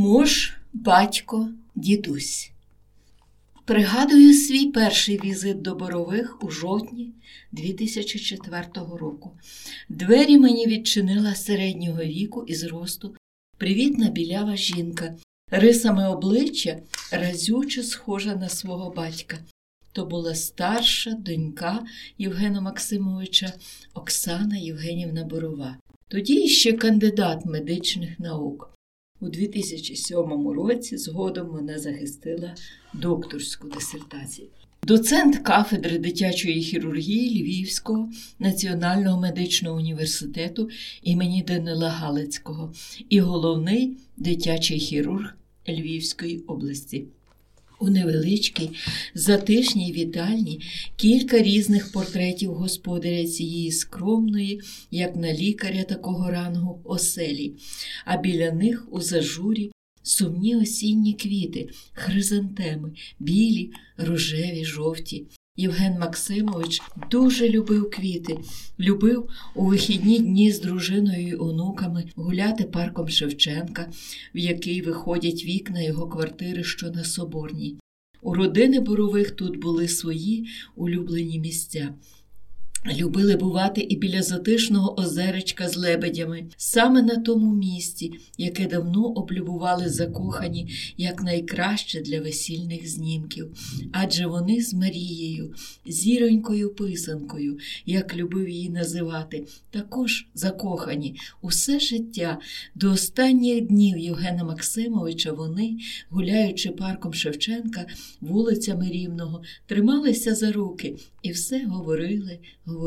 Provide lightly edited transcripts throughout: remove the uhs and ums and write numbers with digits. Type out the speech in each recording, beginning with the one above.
Муж, батько, дідусь. Пригадую свій перший візит до Борових у жовтні 2004 року. Двері мені відчинила середнього віку і зросту привітна білява жінка, рисами обличчя разюче схожа на свого батька. То була старша донька Євгена Максимовича Оксана Євгенівна Борова. Тоді ще кандидат медичних наук. У 2007 році згодом вона захистила докторську дисертацію. Доцент кафедри дитячої хірургії Львівського національного медичного університету імені Данила Галицького і головний дитячий хірург Львівської області. У невеличкій, затишній вітальні кілька різних портретів господаря цієї скромної, як на лікаря такого рангу, оселі, а біля них у зажурі сумні осінні квіти, хризантеми, білі, рожеві, жовті. Євген Максимович дуже любив квіти, любив у вихідні дні з дружиною і онуками гуляти парком Шевченка, в який виходять вікна його квартири, що на Соборній. У родини Борових тут були свої улюблені місця. Любили бувати і біля затишного озеречка з лебедями, саме на тому місці, яке давно облюбували закохані як найкраще для весільних знімків. Адже вони з Марією, зіронькою-писанкою, як любив її називати, також закохані. Усе життя, до останніх днів Євгена Максимовича вони, гуляючи парком Шевченка, вулицями Рівного, трималися за руки і все говорили,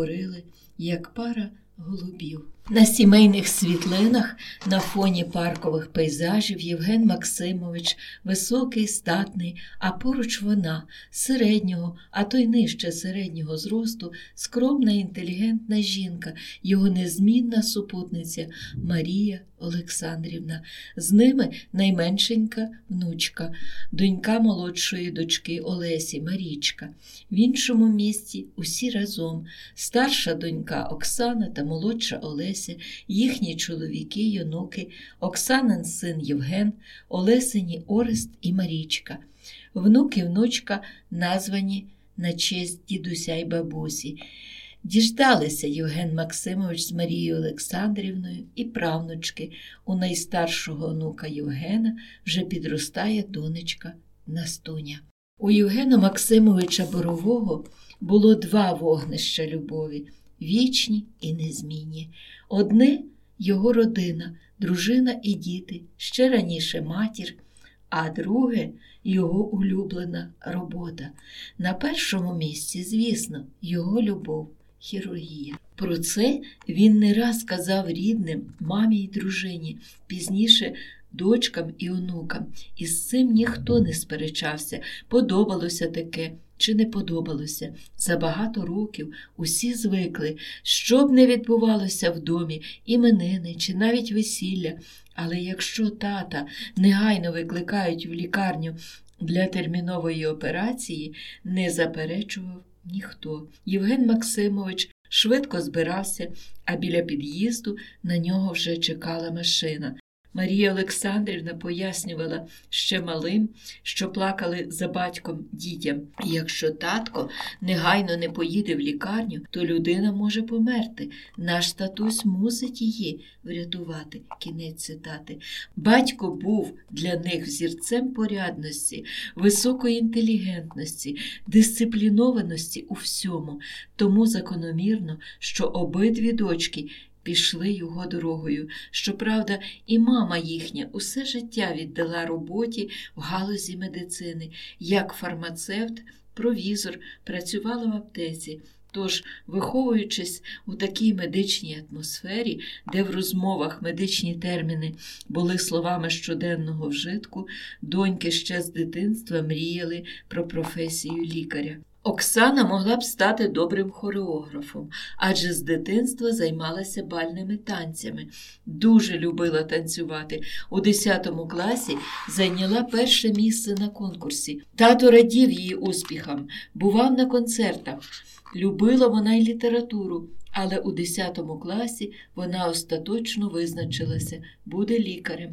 як пара голубів. На сімейних світлинах на фоні паркових пейзажів Євген Максимович високий, статний, а поруч вона середнього, а то й нижче середнього зросту, скромна, інтелігентна жінка, його незмінна супутниця Марія Олександрівна. З ними найменшенька внучка, донька молодшої дочки Олесі, Марічка. В іншому місці усі разом старша донька Оксана та молодша Олеся, їхні чоловіки й онуки, Оксанин син Євген, Олесині Орест і Марічка. Внук і внучка названі на честь дідуся й бабусі. Діждалися Євген Максимович з Марією Олександрівною і правнучки. У найстаршого онука Євгена вже підростає донечка Настуня. У Євгена Максимовича Борового було два вогнища любові – вічні і незмінні. Одне – його родина, дружина і діти, ще раніше матір, а друге – його улюблена робота. На першому місці, звісно, його любов – хірургія. Про це він не раз казав рідним, мамі й дружині, пізніше дочкам і онукам. І з цим ніхто не сперечався, подобалося таке чи не подобалося. За багато років усі звикли, що б не відбувалося в домі, іменини чи навіть весілля. Але якщо тата негайно викликають в лікарню для термінової операції, не заперечував ніхто. Євген Максимович швидко збирався, а біля під'їзду на нього вже чекала машина. Марія Олександрівна пояснювала ще малим, що плакали за батьком дітям. Якщо татко негайно не поїде в лікарню, то людина може померти. Наш татусь мусить її врятувати. Кінець цитати. Батько був для них взірцем порядності, високої інтелігентності, дисциплінованості у всьому. Тому закономірно, що обидві дочки пішли його дорогою. Щоправда, і мама їхня усе життя віддала роботі в галузі медицини. Як фармацевт, провізор, працювала в аптеці. Тож, виховуючись у такій медичній атмосфері, де в розмовах медичні терміни були словами щоденного вжитку, доньки ще з дитинства мріяли про професію лікаря. Оксана могла б стати добрим хореографом, адже з дитинства займалася бальними танцями. Дуже любила танцювати. У 10 класі зайняла перше місце на конкурсі. Тато радів її успіхам, бував на концертах. Любила вона й літературу, але у 10 класі вона остаточно визначилася – буде лікарем.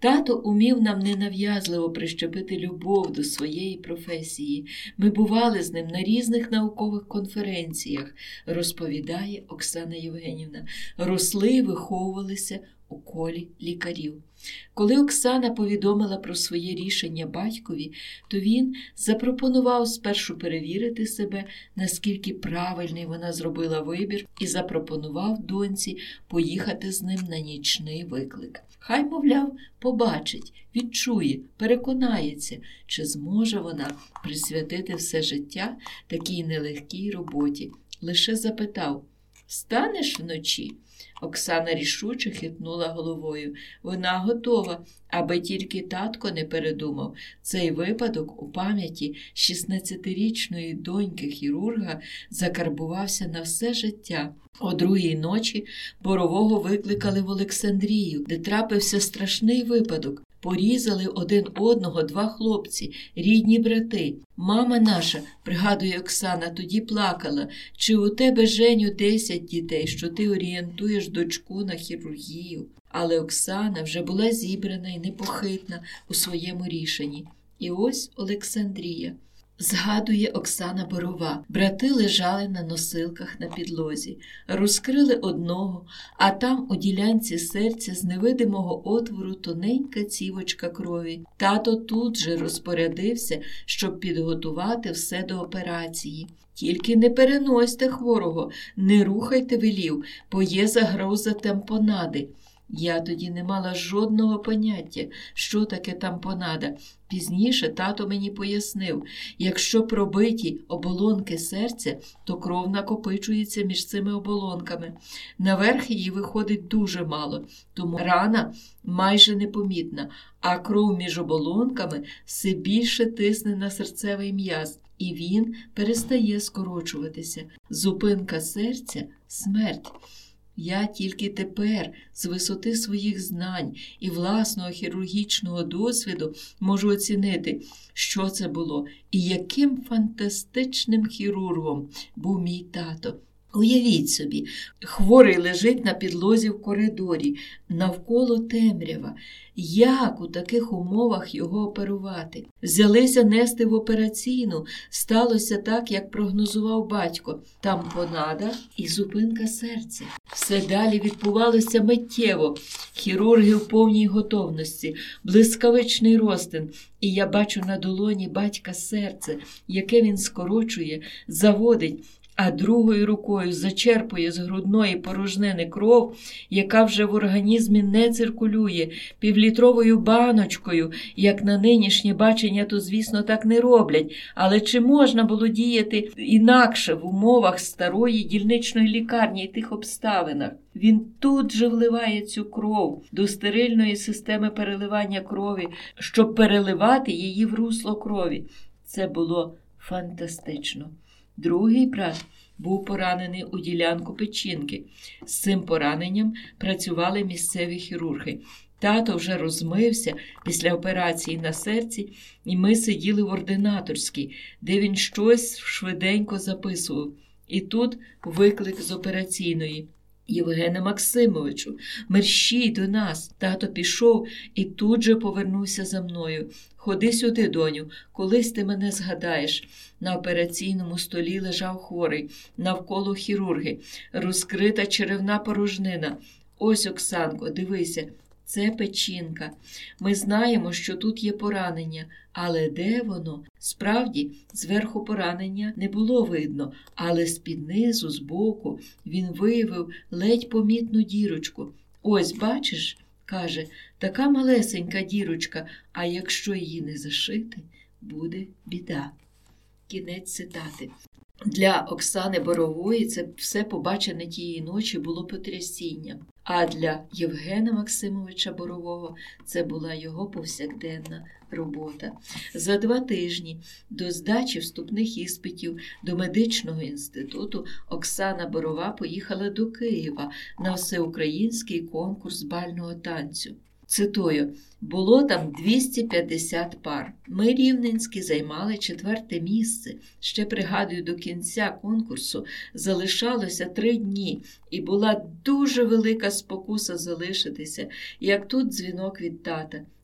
Тато умів нам ненав'язливо прищепити любов до своєї професії. Ми бували з ним на різних наукових конференціях, розповідає Оксана Євгенівна. Росли і виховувалися у колі лікарів. Коли Оксана повідомила про своє рішення батькові, то він запропонував спершу перевірити себе, наскільки правильний вона зробила вибір, і запропонував доньці поїхати з ним на нічний виклик. Хай, мовляв, побачить, відчує, переконається, чи зможе вона присвятити все життя такій нелегкій роботі. Лише запитав: «Станеш вночі?» Оксана рішуче хитнула головою. Вона готова, аби тільки татко не передумав. Цей випадок у пам'яті 16-річної доньки хірурга закарбувався на все життя. О 2-й ночі Борового викликали в Олександрію, де трапився страшний випадок. Порізали один одного 2 хлопці, рідні брати. Мама наша, пригадує Оксана, тоді плакала: чи у тебе, Женю, 10 дітей, що ти орієнтуєш дочку на хірургію? Але Оксана вже була зібрана і непохитна у своєму рішенні. І ось Олександрія. Згадує Оксана Борова. Брати лежали на носилках на підлозі. Розкрили одного, а там у ділянці серця з невидимого отвору тоненька цівочка крові. Тато тут же розпорядився, щоб підготувати все до операції. «Тільки не переносьте хворого, не рухайте», велів, бо є загроза тампонади. Я тоді не мала жодного поняття, що таке тампонада. Пізніше тато мені пояснив, якщо пробиті оболонки серця, то кров накопичується між цими оболонками. Наверх її виходить дуже мало, тому рана майже непомітна, а кров між оболонками все більше тисне на серцевий м'яз, і він перестає скорочуватися. Зупинка серця – смерть. Я тільки тепер, з висоти своїх знань і власного хірургічного досвіду, можу оцінити, що це було і яким фантастичним хірургом був мій тато. Уявіть собі, хворий лежить на підлозі в коридорі, навколо темрява. Як у таких умовах його оперувати? Взялися нести в операційну, сталося так, як прогнозував батько. Тампонада і зупинка серця. Все далі відбувалося миттєво. Хірурги в повній готовності, блискавичний розтин. І я бачу на долоні батька серце, яке він скорочує, заводить, а другою рукою зачерпує з грудної порожнини кров, яка вже в організмі не циркулює, півлітровою баночкою, як на нинішнє бачення, то, звісно, так не роблять. Але чи можна було діяти інакше в умовах старої дільничної лікарні і тих обставинах? Він тут же вливає цю кров до стерильної системи переливання крові, щоб переливати її в русло крові. Це було фантастично. Другий брат був поранений у ділянку печінки. З цим пораненням працювали місцеві хірурги. Тато вже розмився після операції на серці, і ми сиділи в ординаторській, де він щось швиденько записував. І тут виклик з операційної. «Євгене Максимовичу, мерщій до нас!» Тато пішов і тут же повернувся за мною. «Ходи сюди, доню, колись ти мене згадаєш». На операційному столі лежав хворий, навколо хірурги, розкрита черевна порожнина. «Ось, Оксанко, дивися, це печінка. Ми знаємо, що тут є поранення, але де воно?» Справді, зверху поранення не було видно, але з-під низу, збоку, він виявив ледь помітну дірочку. «Ось, бачиш?» – каже, «така малесенька дірочка, а якщо її не зашити, буде біда». Кінець цитати. Для Оксани Борової це все побачене тієї ночі було потрясінням. А для Євгена Максимовича Борового це була його повсякденна робота. За 2 тижні до здачі вступних іспитів до медичного інституту Оксана Борова поїхала до Києва на всеукраїнський конкурс бального танцю. Цитую, було там 250 пар. Ми, рівненські, займали 4-те місце. Ще, пригадую, до кінця конкурсу залишалося 3 дні, і була дуже велика спокуса залишитися, як тут дзвінок від тата.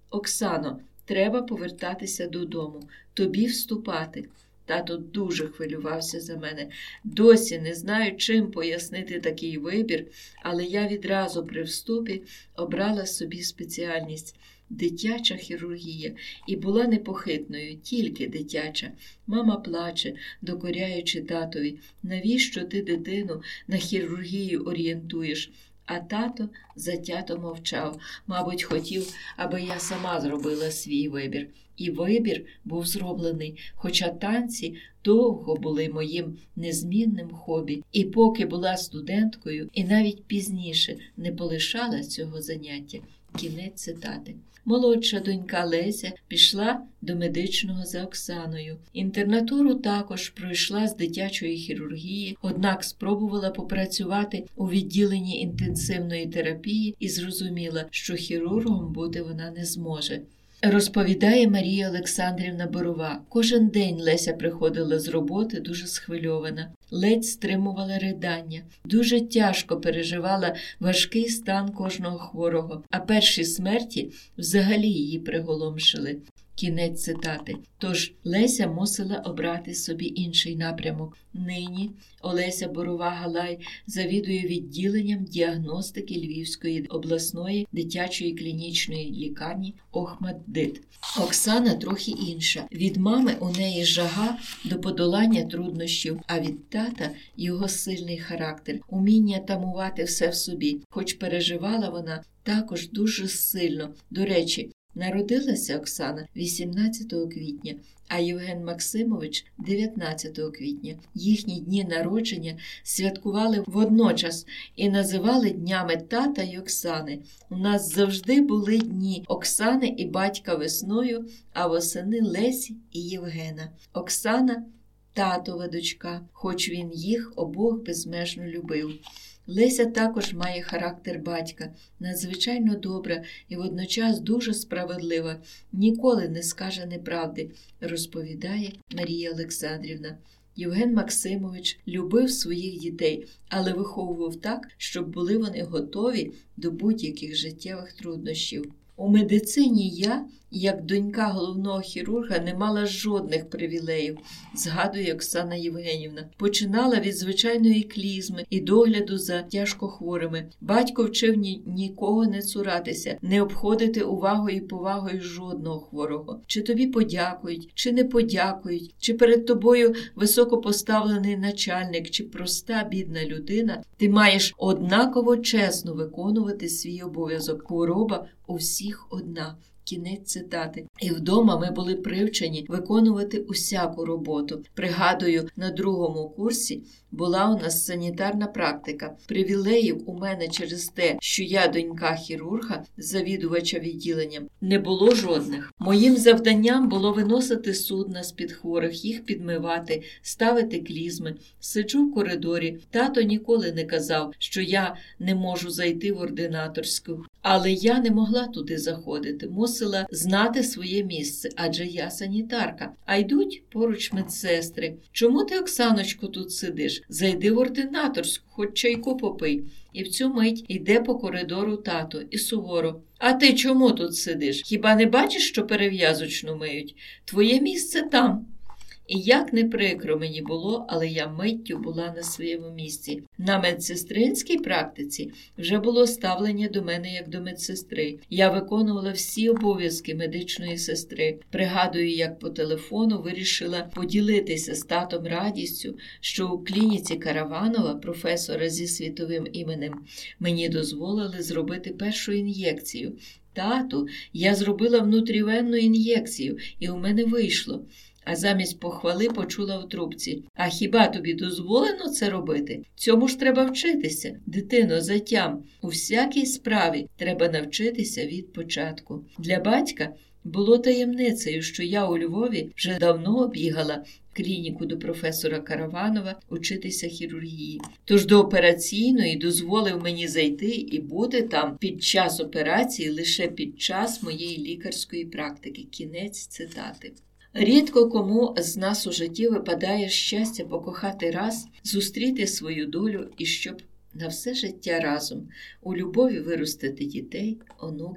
Оксано, треба повертатися додому, тобі вступати. Тато дуже хвилювався за мене. Досі не знаю, чим пояснити такий вибір, але я відразу при вступі обрала собі спеціальність – дитяча хірургія, і була непохитною, тільки дитяча. Мама плаче, докоряючи татові: навіщо ти дитину на хірургію орієнтуєш? А тато затято мовчав, мабуть, хотів, аби я сама зробила свій вибір. І вибір був зроблений, хоча танці довго були моїм незмінним хобі. І поки була студенткою, і навіть пізніше не полишала цього заняття. Кінець цитати. Молодша донька Леся пішла до медичного за Оксаною. Інтернатуру також пройшла з дитячої хірургії, однак спробувала попрацювати у відділенні інтенсивної терапії і зрозуміла, що хірургом бути вона не зможе. Розповідає Марія Олександрівна Борова. Кожен день Леся приходила з роботи дуже схвильована, ледь стримувала ридання, дуже тяжко переживала важкий стан кожного хворого, а перші смерті взагалі її приголомшили. Кінець цитати. Тож Леся мусила обрати собі інший напрямок. Нині Олеся Борова-Галай завідує відділенням діагностики Львівської обласної дитячої клінічної лікарні «ОХМАТДИТ». Оксана трохи інша. Від мами у неї жага до подолання труднощів, а від тата його сильний характер, уміння тамувати все в собі. Хоч переживала вона також дуже сильно. До речі, народилася Оксана 18 квітня, а Євген Максимович – 19 квітня. Їхні дні народження святкували водночас і називали днями тата й Оксани. У нас завжди були дні Оксани і батька весною, а восени Лесі і Євгена. Оксана – татова дочка, хоч він їх обох безмежно любив. Леся також має характер батька, надзвичайно добра і водночас дуже справедлива, ніколи не скаже неправди, розповідає Марія Олександрівна. Євген Максимович любив своїх дітей, але виховував так, щоб були вони готові до будь-яких життєвих труднощів. У медицині я, як донька головного хірурга, не мала жодних привілеїв, згадує Оксана Євгенівна. Починала від звичайної клізми і догляду за тяжкохворими. Батько вчив нікого не цуратися, не обходити увагою і повагою жодного хворого. Чи тобі подякують, чи не подякують, чи перед тобою високопоставлений начальник, чи проста бідна людина, ти маєш однаково чесно виконувати свій обов'язок. Хвороба у всіх одна. Кінець цитати. І вдома ми були привчені виконувати усяку роботу. Пригадую, на 2-му курсі була у нас санітарна практика. Привілеїв у мене через те, що я донька хірурга, завідувача відділенням, не було жодних. Моїм завданням було виносити судна з-під хворих, їх підмивати, ставити клізми. Сиджу в коридорі. Тато ніколи не казав, що я не можу зайти в ординаторську. Але я не могла туди заходити, мусила знати своє місце, адже я санітарка. А йдуть поруч медсестри. Чому ти, Оксаночко, тут сидиш? Зайди в ординаторську, хоч чайку попий. І в цю мить йде по коридору тато і суворо. А ти чому тут сидиш? Хіба не бачиш, що перев'язочну миють? Твоє місце там. І як не прикро мені було, але я миттю була на своєму місці. На медсестринській практиці вже було ставлення до мене як до медсестри. Я виконувала всі обов'язки медичної сестри. Пригадую, як по телефону вирішила поділитися з татом радістю, що у клініці Караванова, професора зі світовим іменем, мені дозволили зробити першу ін'єкцію. Тату, я зробила внутрівенну ін'єкцію, і у мене вийшло. А замість похвали почула в трубці. А хіба тобі дозволено це робити? Цьому ж треба вчитися. Дитино, затям. У всякій справі треба навчитися від початку. Для батька було таємницею, що я у Львові вже давно обігала клініку до професора Караванова учитися хірургії. Тож до операційної дозволив мені зайти і бути там під час операції лише під час моєї лікарської практики. Кінець цитати. Рідко кому з нас у житті випадає щастя покохати раз, зустріти свою долю і щоб на все життя разом у любові виростити дітей, онуків.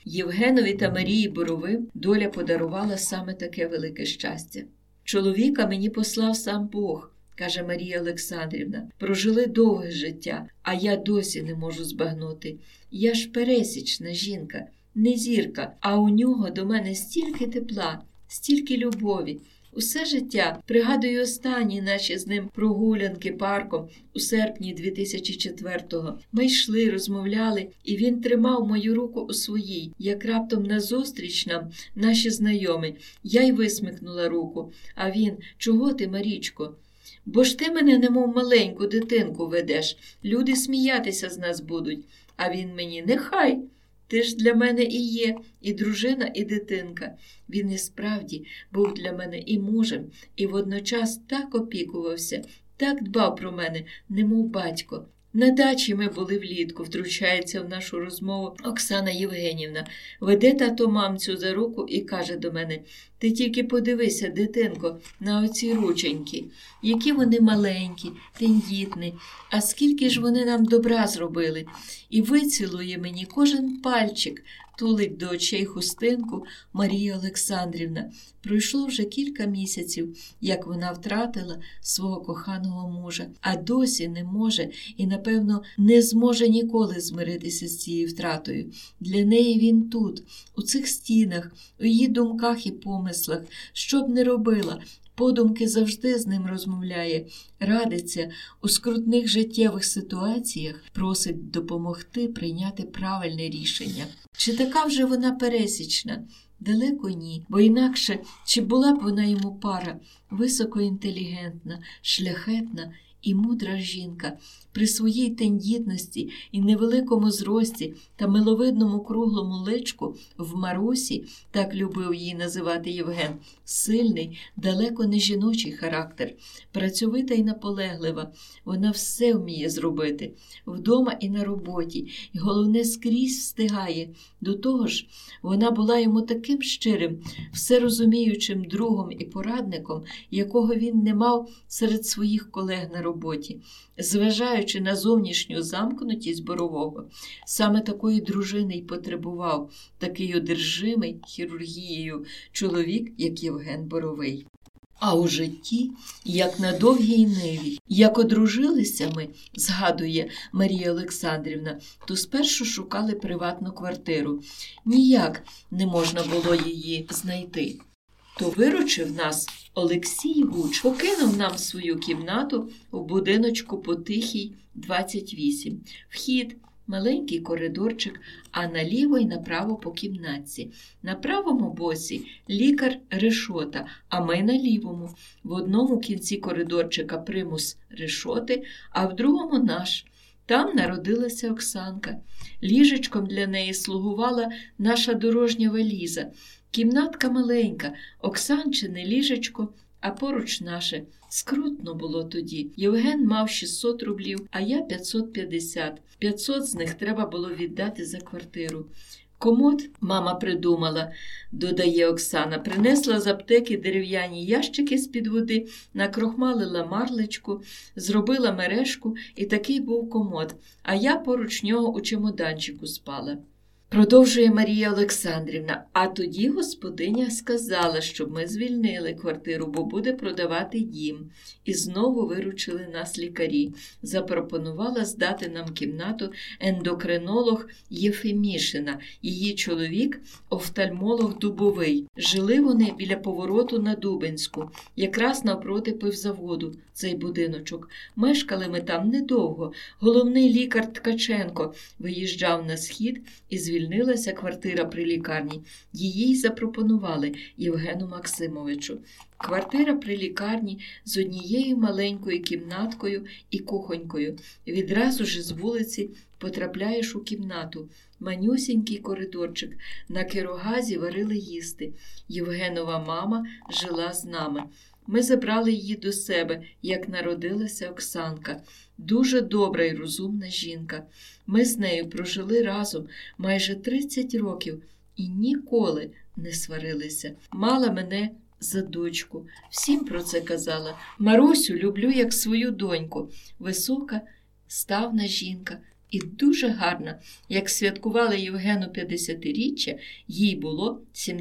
Євгенові та Марії Боровим доля подарувала саме таке велике щастя. «Чоловіка мені послав сам Бог», – каже Марія Олександрівна. «Прожили довге життя, а я досі не можу збагнути. Я ж пересічна жінка, не зірка, а у нього до мене стільки тепла, стільки любові. Усе життя пригадую останні наші з ним прогулянки парком у серпні 2004-го. Ми йшли, розмовляли, і він тримав мою руку у своїй, як раптом назустріч нам наші знайомі. Я й висмикнула руку, а він: «Чого ти, Марічко? Бо ж ти мене немов маленьку дитинку ведеш, люди сміятися з нас будуть». А він мені: «Нехай, ти ж для мене і є, і дружина, і дитинка». Він і справді був для мене і мужем, і водночас так опікувався, так дбав про мене, немов батько. На дачі ми були влітку, втручається в нашу розмову Оксана Євгенівна. Веде тато мамцю за руку і каже до мене: «Ти тільки подивися, дитинко, на оці рученьки. Які вони маленькі, тендітні, а скільки ж вони нам добра зробили». І вицілує мені кожен пальчик, тулить до очей хустинку Марія Олександрівна. Пройшло вже кілька місяців, як вона втратила свого коханого мужа, а досі не може і, напевно, не зможе ніколи змиритися з цією втратою. Для неї він тут, у цих стінах, у її думках і помислах. Що б не робила, подумки завжди з ним розмовляє, радиться у скрутних життєвих ситуаціях, просить допомогти прийняти правильне рішення. Чи така вже вона пересічна? Далеко ні, бо інакше чи була б вона йому пара, високоінтелігентна, шляхетна і мудра жінка. При своїй тендітності і невеликому зрості та миловидному круглому личку в Марусі, так любив її називати Євген, сильний, далеко не жіночий характер, працьовита і наполеглива. Вона все вміє зробити, вдома і на роботі, і головне, скрізь встигає. До того ж, вона була йому таким щирим, всерозуміючим другом і порадником, якого він не мав серед своїх колег на роботі. Зважаючи на зовнішню замкнутість Борового, саме такої дружини й потребував такий одержимий хірургією чоловік, як Євген Боровий. А у житті, як на довгій ниві, як одружилися ми, згадує Марія Олександрівна, то спершу шукали приватну квартиру. Ніяк не можна було її знайти. То виручив нас Олексій Гуч, покинув нам свою кімнату у будиночку по Тихій, 28. Вхід – маленький коридорчик, а наліво й направо по кімнатці. На правому боці лікар решота, а ми на лівому. В одному кінці коридорчика примус решоти, а в другому наш. Там народилася Оксанка. Ліжечком для неї слугувала наша дорожня валіза. Кімнатка маленька, Оксанчине ліжечко, а поруч наше. Скрутно було тоді. Євген мав 600 рублів, а я 550. 500 з них треба було віддати за квартиру. Комод мама придумала, додає Оксана, принесла з аптеки дерев'яні ящики з-під води, накрохмалила марлечку, зробила мережку, і такий був комод, а я поруч нього у чемоданчику спала. Продовжує Марія Олександрівна, а тоді господиня сказала, щоб ми звільнили квартиру, бо буде продавати дім. І знову виручили нас лікарі. Запропонувала здати нам кімнату ендокринолог Єфимішина, її чоловік – офтальмолог Дубовий. Жили вони біля повороту на Дубенську, якраз навпроти пивзаводу, цей будиночок. Мешкали ми там недовго. Головний лікар Ткаченко виїжджав на схід і звільнилася квартира при лікарні. Її й запропонували Євгену Максимовичу. Квартира при лікарні з однією маленькою кімнаткою і кухонькою. Відразу ж з вулиці потрапляєш у кімнату. Манюсінький коридорчик. На кирогазі варили їсти. Євгенова мама жила з нами. Ми забрали її до себе, як народилася Оксанка. Дуже добра і розумна жінка. Ми з нею прожили разом майже 30 років і ніколи не сварилися. Мала мене за дочку. Всім про це казала. Марусю люблю як свою доньку. Висока, ставна жінка, і дуже гарна. Як святкували Євгену 50-річчя, їй було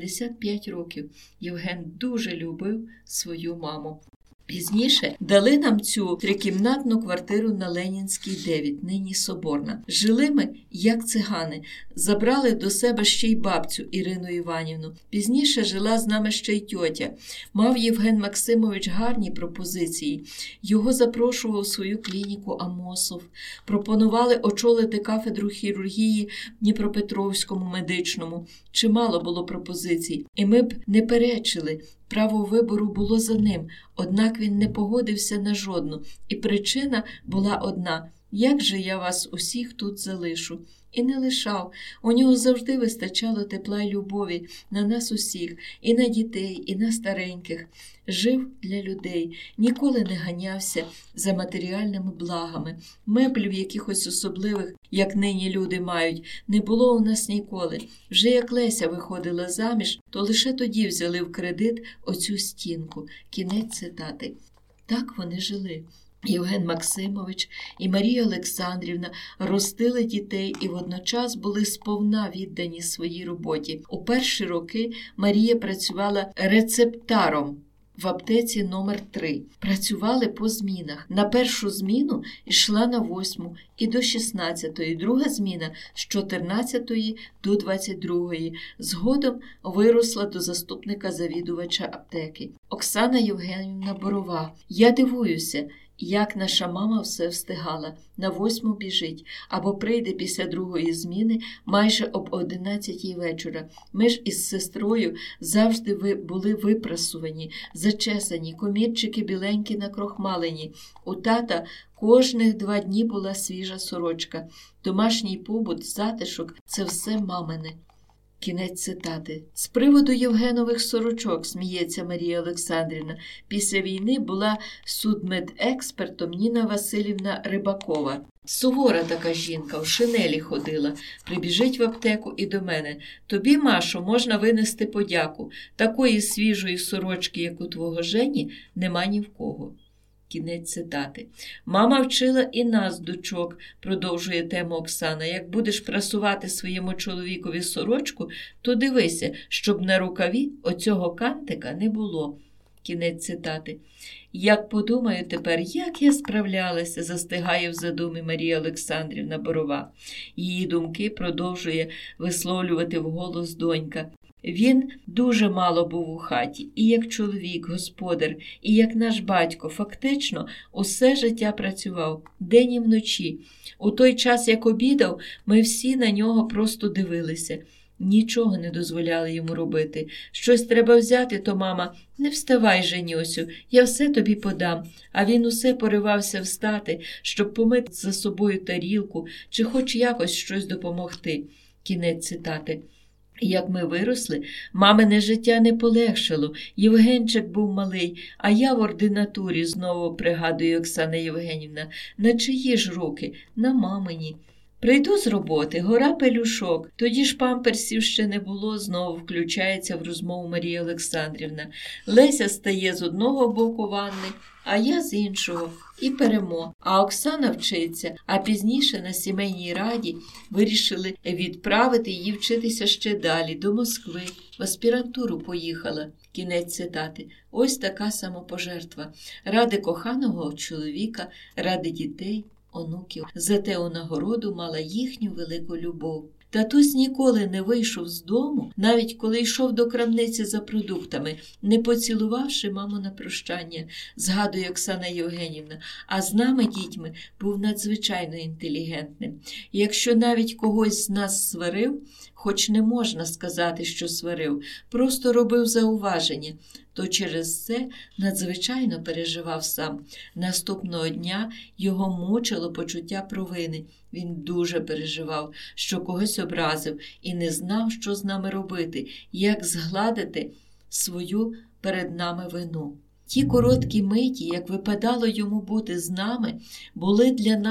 75 років. Євген дуже любив свою маму. Пізніше дали нам цю трикімнатну квартиру на Ленінській, 9, нині Соборна. Жили ми, як цигани. Забрали до себе ще й бабцю Ірину Іванівну. Пізніше жила з нами ще й тьотя. Мав Євген Максимович гарні пропозиції. Його запрошував у свою клініку Амосов. Пропонували очолити кафедру хірургії в Дніпропетровському медичному. Чимало було пропозицій. І ми б не перечили. Право вибору було за ним, однак він не погодився на жодну. І причина була одна – як же я вас усіх тут залишу? І не лишав. У нього завжди вистачало тепла й любові на нас усіх, і на дітей, і на стареньких. Жив для людей, ніколи не ганявся за матеріальними благами. Меблів якихось особливих, як нині люди мають, не було у нас ніколи. Вже як Леся виходила заміж, то лише тоді взяли в кредит оцю стінку. Кінець цитати. Так вони жили. Євген Максимович і Марія Олександрівна ростили дітей і водночас були сповна віддані своїй роботі. У перші роки Марія працювала рецептаром в аптеці номер 3. Працювали по змінах. На першу зміну йшла на 8 і до 16-ї, друга зміна з 14-ї до 22-ї. Згодом виросла до заступника завідувача аптеки. Оксана Євгенівна Борова. Я дивуюся, як наша мама все встигала. На 8 біжить, або прийде після другої зміни майже об 11 вечора. Ми ж із сестрою завжди були випрасувані, зачесані, комірчики біленькі накрохмалені. У тата кожних 2 дні була свіжа сорочка. Домашній побут, затишок – це все мамине. Кінець цитати. З приводу Євгенових сорочок, сміється Марія Олександрівна, після війни була судмедекспертом Ніна Василівна Рибакова. Сувора така жінка, в шинелі ходила. Прибіжить в аптеку і до мене. Тобі, Машо, можна винести подяку. Такої свіжої сорочки, як у твого Жені, нема ні в кого. Кінець цитати. Мама вчила і нас, дочок, продовжує тему Оксана. Як будеш прасувати своєму чоловікові сорочку, то дивися, щоб на рукаві оцього кантика не було. Кінець цитати. Як подумаю тепер, як я справлялася, застигає в задумі Марія Олександрівна Борова. Її думки продовжує висловлювати вголос донька. Він дуже мало був у хаті, і як чоловік, господар, і як наш батько, фактично усе життя працював, день і вночі. У той час, як обідав, ми всі на нього просто дивилися. Нічого не дозволяли йому робити. Щось треба взяти, то мама, не вставай, Женюсю, я все тобі подам. А він усе поривався встати, щоб помити за собою тарілку, чи хоч якось щось допомогти. Кінець цитати. Як ми виросли, мамине життя не полегшало. Євгенчик був малий, а я в ординатурі, знову пригадує Оксана Євгенівна. На чиї ж руки? На мамині. Прийду з роботи, гора пелюшок. Тоді ж памперсів ще не було, знову включається в розмову Марія Олександрівна. Леся стає з одного боку ванни, а я з іншого. І перемо. А Оксана вчиться, а пізніше на сімейній раді вирішили відправити її вчитися ще далі, до Москви. В аспірантуру поїхала. Кінець цитати. Ось така самопожертва. Ради коханого чоловіка, ради дітей, онуків. Зате у нагороду мала їхню велику любов. Татусь ніколи не вийшов з дому, навіть коли йшов до крамниці за продуктами, не поцілувавши маму на прощання, згадує Оксана Євгенівна, а з нами, дітьми, був надзвичайно інтелігентним. І якщо навіть когось з нас сварив, хоч не можна сказати, що сварив, просто робив зауваження, то через це надзвичайно переживав сам. Наступного дня його мучило почуття провини. Він дуже переживав, що когось образив і не знав, що з нами робити, як згладити свою перед нами вину. Ті короткі миті, як випадало йому бути з нами, були для нас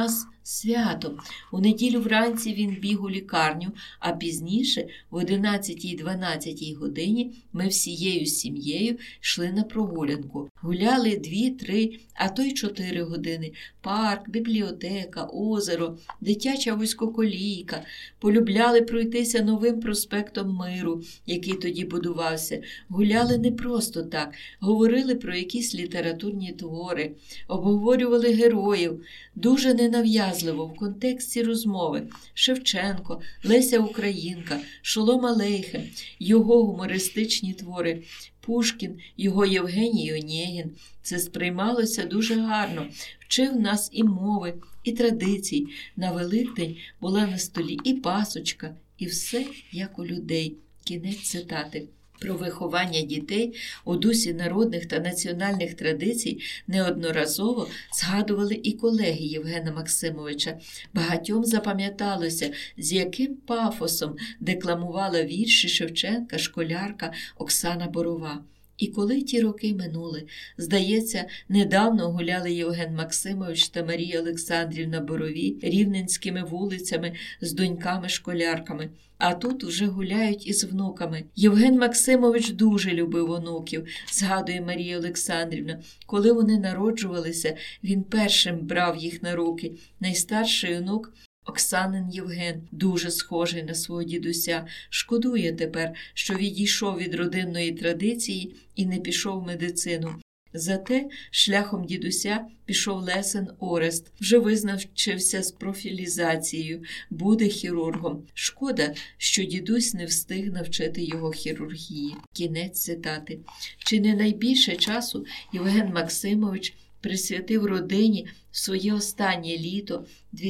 святом. У неділю вранці він біг у лікарню, а пізніше, в 11-12 годині, ми всією сім'єю йшли на прогулянку. Гуляли 2-3, а то й 4 години. Парк, бібліотека, озеро, дитяча вузькоколійка. Полюбляли пройтися новим проспектом Миру, який тоді будувався. Гуляли не просто так, говорили про якісь літературні твори, обговорювали героїв, дуже ненав'язливо в контексті розмови. Шевченко, Леся Українка, Шолом Алейхем, його гумористичні твори, Пушкін, його Євгеній Онєгін. Це сприймалося дуже гарно. Вчив нас і мови, і традицій. На Великдень була на столі і пасочка, і все як у людей. Кінець цитати. Про виховання дітей у дусі народних та національних традицій неодноразово згадували і колеги Євгена Максимовича. Багатьом запам'яталося, з яким пафосом декламувала вірші Шевченка школярка Оксана Борова. І коли ті роки минули, здається, недавно гуляли Євген Максимович та Марія Олександрівна Борові рівненськими вулицями з доньками-школярками. А тут вже гуляють із внуками. Євген Максимович дуже любив онуків, згадує Марія Олександрівна. Коли вони народжувалися, він першим брав їх на руки. Найстарший онук Оксанин Євген, дуже схожий на свого дідуся, шкодує тепер, що відійшов від родинної традиції і не пішов в медицину. Зате шляхом дідуся пішов Лесен Орест, вже визначився з профілізацією, буде хірургом. Шкода, що дідусь не встиг навчити його хірургії. Кінець цитати. Чи не найбільше часу Євген Максимович присвятив родині своє останнє літо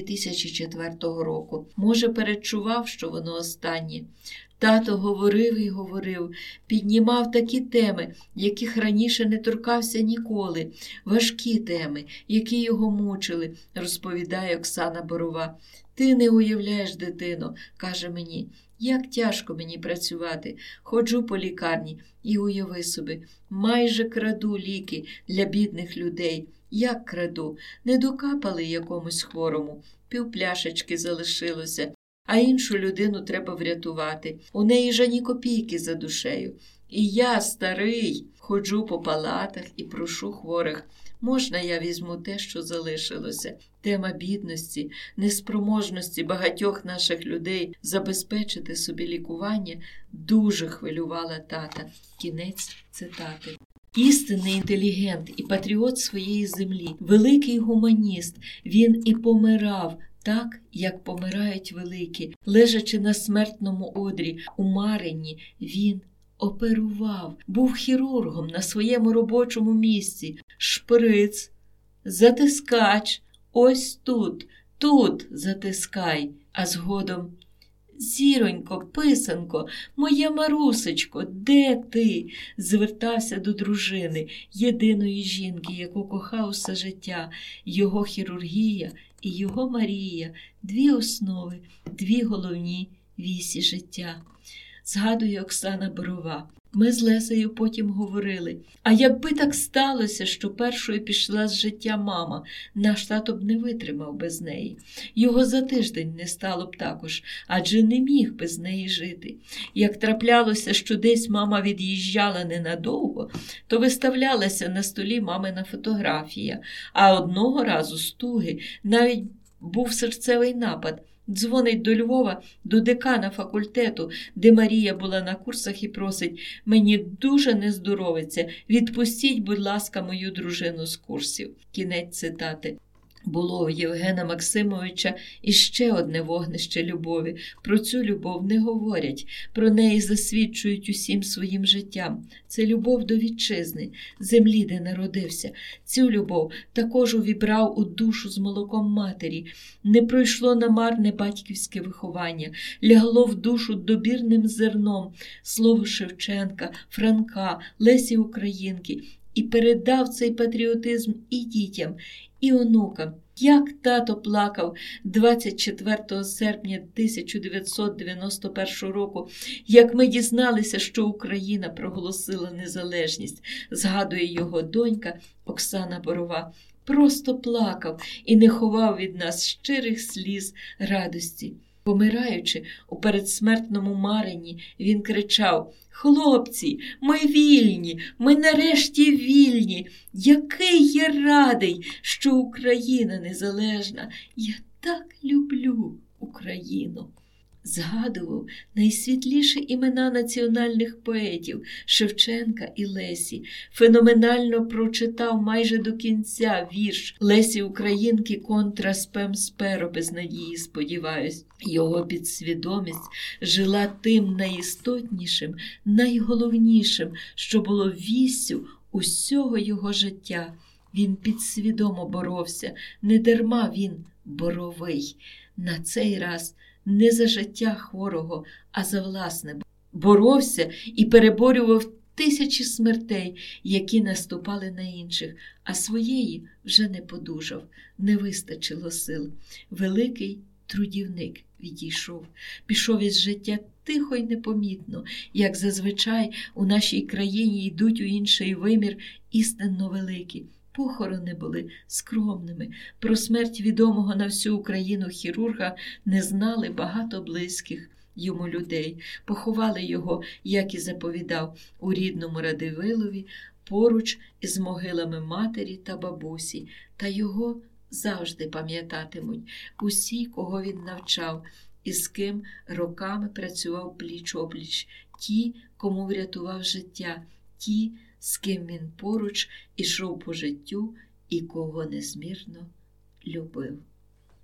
2004 року. Може, передчував, що воно останнє. Тато говорив і говорив, піднімав такі теми, яких раніше не торкався ніколи. Важкі теми, які його мучили, розповідає Оксана Борова. Ти не уявляєш, дитино, каже мені, як тяжко мені працювати. Ходжу по лікарні і уяви собі, майже краду ліки для бідних людей. Як краду? Не докапали якомусь хворому. Півпляшечки залишилося, а іншу людину треба врятувати. У неї ж ані копійки за душею. І я, старий, ходжу по палатах і прошу хворих. Можна я візьму те, що залишилося? Тема бідності, неспроможності багатьох наших людей забезпечити собі лікування дуже хвилювала тата. Кінець цитати. Істинний інтелігент і патріот своєї землі, великий гуманіст, він і помирав так, як помирають великі. Лежачи на смертному одрі у Марині, він оперував, був хірургом на своєму робочому місці. Шприц, затискач, ось тут затискай, а згодом «Зіронько, писанко, моя Марусечко, де ти?» звертався до дружини, єдиної жінки, яку кохав усе життя, його хірургія і його Марія, дві основи, дві головні вісі життя. Згадує Оксана Борова. Ми з Лесею потім говорили, а якби так сталося, що першою пішла з життя мама, наш тато б не витримав без неї. Його за тиждень не стало б також, адже не міг без неї жити. Як траплялося, що десь мама від'їжджала ненадовго, то виставлялася на столі мамина фотографія, а одного разу з туги навіть був серцевий напад. Дзвонить до Львова, до декана факультету, де Марія була на курсах і просить, мені дуже не здоровиться, відпустіть, будь ласка, мою дружину з курсів. Кінець цитати. Було у Євгена Максимовича іще одне вогнище любові. Про цю любов не говорять, про неї засвідчують усім своїм життям. Це любов до вітчизни, землі, де народився. Цю любов також увібрав у душу з молоком матері. Не пройшло намарне батьківське виховання, лягло в душу добірним зерном слово Шевченка, Франка, Лесі Українки. І передав цей патріотизм і дітям, і онукам. Як тато плакав 24 серпня 1991 року, як ми дізналися, що Україна проголосила незалежність, згадує його донька Оксана Борова. просто плакав і не ховав від нас щирих сліз радості. Помираючи у передсмертному маренні, він кричав: «Хлопці, ми вільні, ми нарешті вільні! Який я радий, що Україна незалежна! Я так люблю Україну!» Згадував найсвітліші імена національних поетів Шевченка і Лесі. Феноменально прочитав майже до кінця вірш Лесі Українки «Контра спем сперо без надії сподіваюсь». Його підсвідомість жила тим найістотнішим, найголовнішим, що було віссю усього його життя. Він підсвідомо боровся, не дарма він боровий. На цей раз не за життя хворого, а за власне. Боровся і переборював тисячі смертей, які наступали на інших, а своєї вже не подужав, не вистачило сил. Великий трудівник відійшов, пішов із життя тихо й непомітно, як зазвичай у нашій країні йдуть у інший вимір істинно великі. Похорони були скромними. Про смерть відомого на всю Україну хірурга не знали багато близьких йому людей. Поховали його, як і заповідав, у рідному Радивилові, поруч із могилами матері та бабусі. Та його завжди пам'ятатимуть усі, кого він навчав, і з ким роками працював пліч-опліч, ті, кому врятував життя, ті, з ким він поруч ішов по життю і кого незмірно любив.